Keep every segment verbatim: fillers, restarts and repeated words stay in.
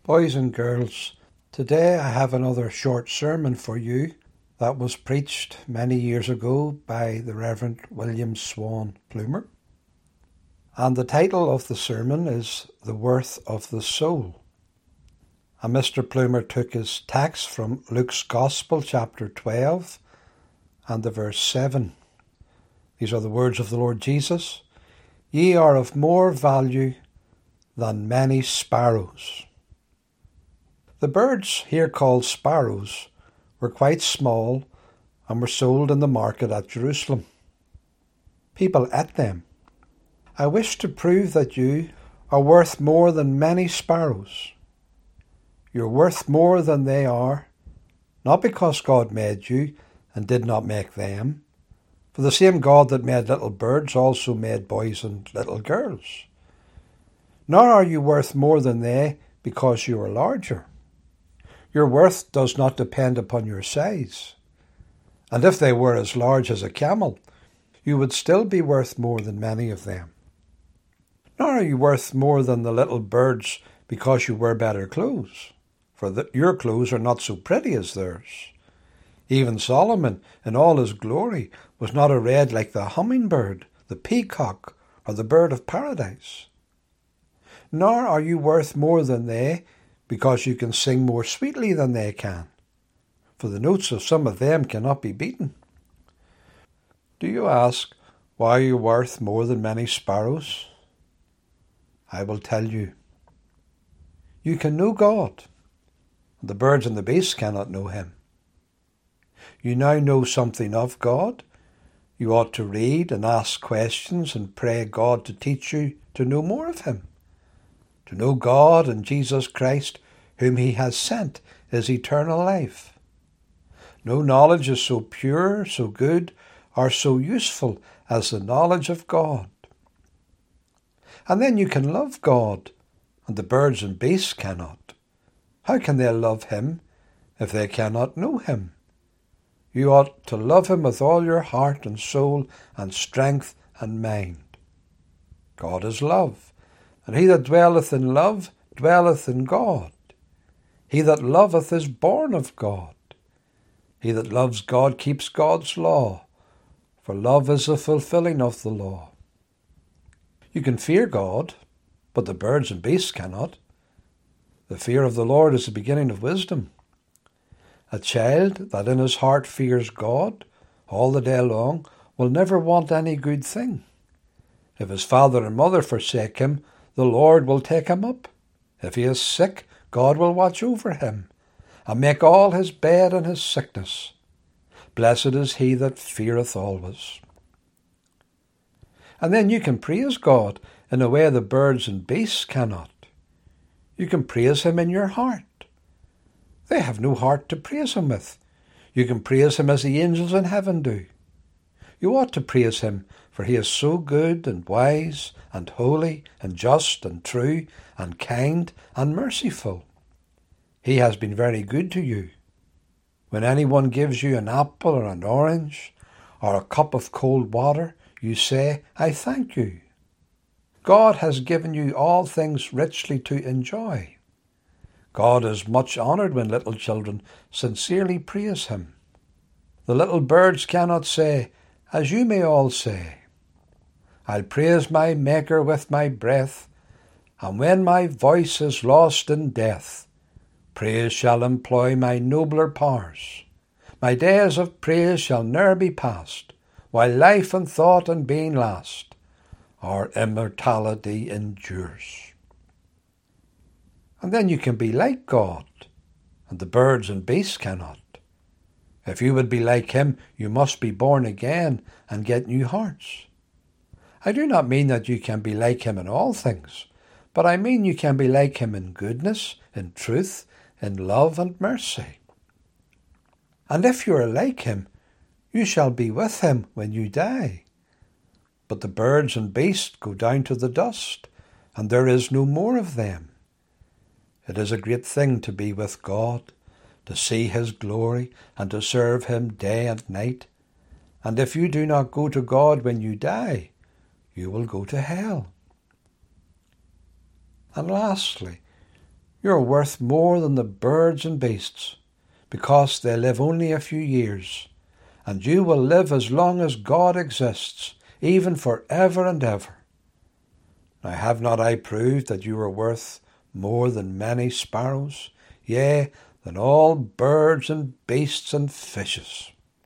Boys and girls, today I have another short sermon for you that was preached many years ago by the Reverend William Swan Plumer. And the title of the sermon is The Worth of the Soul. And Mister Plumer took his text from Luke's Gospel, chapter twelve, and the verse seven. These are the words of the Lord Jesus. Ye are of more value than many sparrows. The birds here called sparrows were quite small and were sold in the market at Jerusalem. People ate them. I wish to prove that you are worth more than many sparrows. You're worth more than they are, not because God made you and did not make them, for the same God that made little birds also made boys and little girls. Nor are you worth more than they because you are larger. Your worth does not depend upon your size. And if they were as large as a camel, you would still be worth more than many of them. Nor are you worth more than the little birds because you wear better clothes, for the, your clothes are not so pretty as theirs. Even Solomon, in all his glory, was not arrayed like the hummingbird, the peacock, or the bird of paradise. Nor are you worth more than they because you can sing more sweetly than they can, for the notes of some of them cannot be beaten. Do you ask why you're worth more than many sparrows? I will tell you. You can know God, and the birds and the beasts cannot know him. You now know something of God. You ought to read and ask questions and pray God to teach you to know more of him. To know God and Jesus Christ, whom he has sent, is eternal life. No knowledge is so pure, so good, or so useful as the knowledge of God. And then you can love God, and the birds and beasts cannot. How can they love him if they cannot know him? You ought to love him with all your heart and soul and strength and mind. God is love, and he that dwelleth in love dwelleth in God. He that loveth is born of God. He that loves God keeps God's law, for love is the fulfilling of the law. You can fear God, but the birds and beasts cannot. The fear of the Lord is the beginning of wisdom. A child that in his heart fears God all the day long will never want any good thing. If his father and mother forsake him, the Lord will take him up. If he is sick, God will watch over him and make all his bed in his sickness. Blessed is he that feareth always. And then you can praise God in a way the birds and beasts cannot. You can praise him in your heart. They have no heart to praise him with. You can praise him as the angels in heaven do. You ought to praise him, for he is so good and wise and holy and just and true and kind and merciful. He has been very good to you. When anyone gives you an apple or an orange or a cup of cold water, you say, I thank you. God has given you all things richly to enjoy. God is much honoured when little children sincerely praise him. The little birds cannot say, as you may all say, I'll praise my Maker with my breath, and when my voice is lost in death, praise shall employ my nobler powers. My days of praise shall ne'er be past, while life and thought and being last, our immortality endures. And then you can be like God, and the birds and beasts cannot. If you would be like him, you must be born again and get new hearts. I do not mean that you can be like him in all things, but I mean you can be like him in goodness, in truth, in love and mercy. And if you are like him, you shall be with him when you die. But the birds and beasts go down to the dust, and there is no more of them. It is a great thing to be with God, to see his glory, and to serve him day and night. And if you do not go to God when you die, you will go to hell. And lastly, You are worth more than the birds and beasts, because they live only a few years, and you will live as long as God exists, even for ever and ever. Now have not I proved that you are worth more than many sparrows, yea, than all birds and beasts and fishes?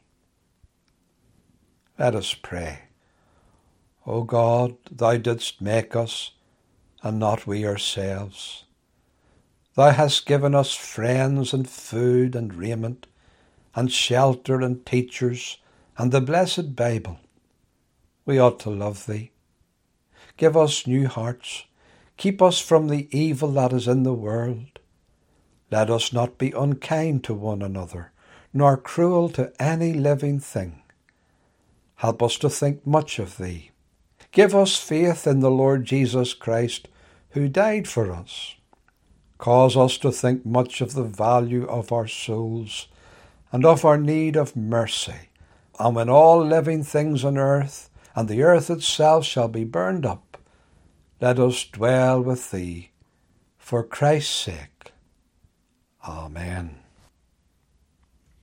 Let us pray. O God, thou didst make us, and not we ourselves. Thou hast given us friends and food and raiment, and shelter and teachers, and the blessed Bible. We ought to love thee. Give us new hearts. Keep us from the evil that is in the world. Let us not be unkind to one another, nor cruel to any living thing. Help us to think much of thee. Give us faith in the Lord Jesus Christ, who died for us. Cause us to think much of the value of our souls, and of our need of mercy. And when all living things on earth, and the earth itself shall be burned up, let us dwell with thee, for Christ's sake. Amen.